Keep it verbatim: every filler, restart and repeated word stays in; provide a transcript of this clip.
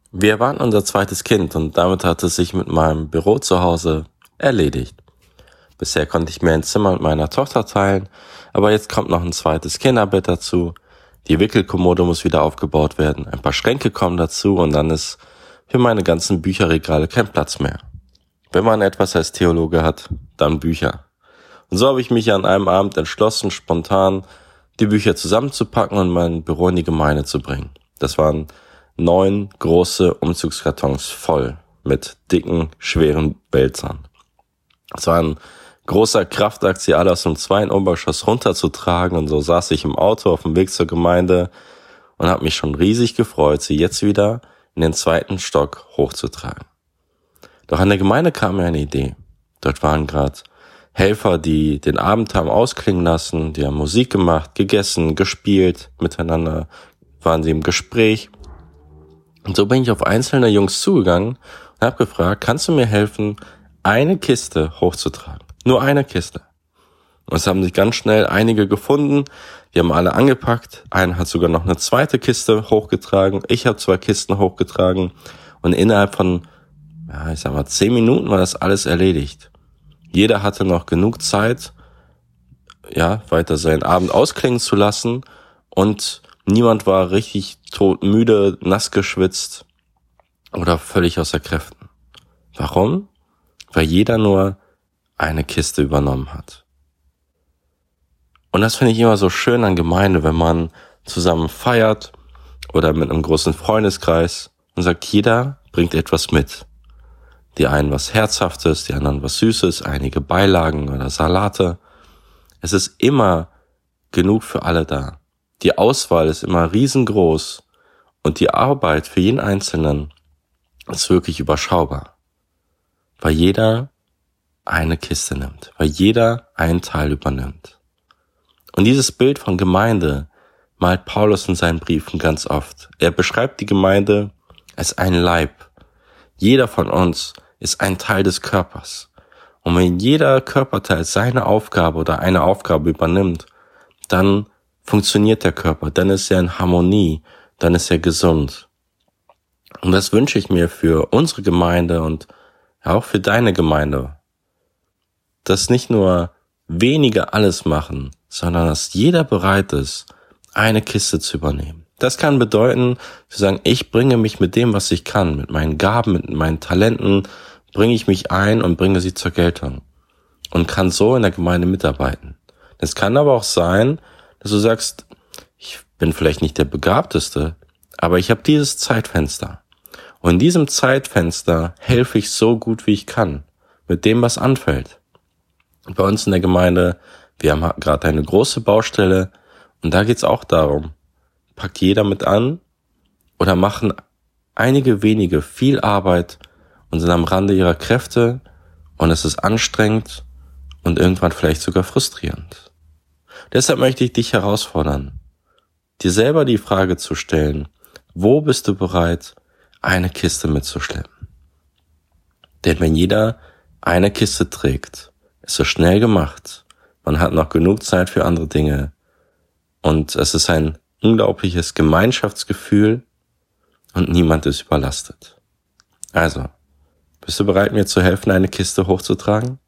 Wir erwarten unser zweites Kind und damit hat es sich mit meinem Büro zu Hause erledigt. Bisher konnte ich mir ein Zimmer mit meiner Tochter teilen, aber jetzt kommt noch ein zweites Kinderbett dazu. Die Wickelkommode muss wieder aufgebaut werden, ein paar Schränke kommen dazu und dann ist für meine ganzen Bücherregale kein Platz mehr. Wenn man etwas als Theologe hat, dann Bücher. Und so habe ich mich an einem Abend entschlossen, spontan die Bücher zusammenzupacken und mein Büro in die Gemeinde zu bringen. Das waren neun große Umzugskartons voll mit dicken, schweren Wälzern. Es war ein großer Kraftakt, sie alle aus dem zweiten Obergeschoss runterzutragen, und so saß ich im Auto auf dem Weg zur Gemeinde und habe mich schon riesig gefreut, sie jetzt wieder in den zweiten Stock hochzutragen. Doch an der Gemeinde kam mir eine Idee. Dort waren gerade Helfer, die den Abend haben ausklingen lassen, die haben Musik gemacht, gegessen, gespielt, miteinander waren sie im Gespräch. Und so bin ich auf einzelne Jungs zugegangen und habe gefragt, kannst du mir helfen, eine Kiste hochzutragen? Nur eine Kiste. Und es haben sich ganz schnell einige gefunden, die haben alle angepackt. Einer hat sogar noch eine zweite Kiste hochgetragen. Ich habe zwei Kisten hochgetragen und innerhalb von, ja, ich sag mal, zehn Minuten war das alles erledigt. Jeder hatte noch genug Zeit, ja, weiter seinen Abend ausklingen zu lassen und niemand war richtig todmüde, nass geschwitzt oder völlig außer Kräften. Warum? Weil jeder nur eine Kiste übernommen hat. Und das finde ich immer so schön an Gemeinde, wenn man zusammen feiert oder mit einem großen Freundeskreis und sagt, jeder bringt etwas mit. Die einen was Herzhaftes, die anderen was Süßes, einige Beilagen oder Salate. Es ist immer genug für alle da. Die Auswahl ist immer riesengroß und die Arbeit für jeden Einzelnen ist wirklich überschaubar, weil jeder eine Kiste nimmt, weil jeder einen Teil übernimmt. Und dieses Bild von Gemeinde malt Paulus in seinen Briefen ganz oft. Er beschreibt die Gemeinde als ein Leib. Jeder von uns ist ein Teil des Körpers. Und wenn jeder Körperteil seine Aufgabe oder eine Aufgabe übernimmt, dann funktioniert der Körper, dann ist er in Harmonie, dann ist er gesund. Und das wünsche ich mir für unsere Gemeinde und auch für deine Gemeinde. Dass nicht nur wenige alles machen, sondern dass jeder bereit ist, eine Kiste zu übernehmen. Das kann bedeuten, zu sagen, ich bringe mich mit dem, was ich kann, mit meinen Gaben, mit meinen Talenten, bringe ich mich ein und bringe sie zur Geltung und kann so in der Gemeinde mitarbeiten. Es kann aber auch sein, dass du sagst, ich bin vielleicht nicht der Begabteste, aber ich habe dieses Zeitfenster. Und in diesem Zeitfenster helfe ich so gut, wie ich kann, mit dem, was anfällt. Bei uns in der Gemeinde, wir haben gerade eine große Baustelle und da geht's auch darum, packt jeder mit an oder machen einige wenige viel Arbeit und sind am Rande ihrer Kräfte und es ist anstrengend und irgendwann vielleicht sogar frustrierend. Deshalb möchte ich dich herausfordern, dir selber die Frage zu stellen, wo bist du bereit, eine Kiste mitzuschleppen? Denn wenn jeder eine Kiste trägt, ist es schnell gemacht. Man hat noch genug Zeit für andere Dinge und es ist ein unglaubliches Gemeinschaftsgefühl und niemand ist überlastet. Also, bist du bereit, mir zu helfen, eine Kiste hochzutragen?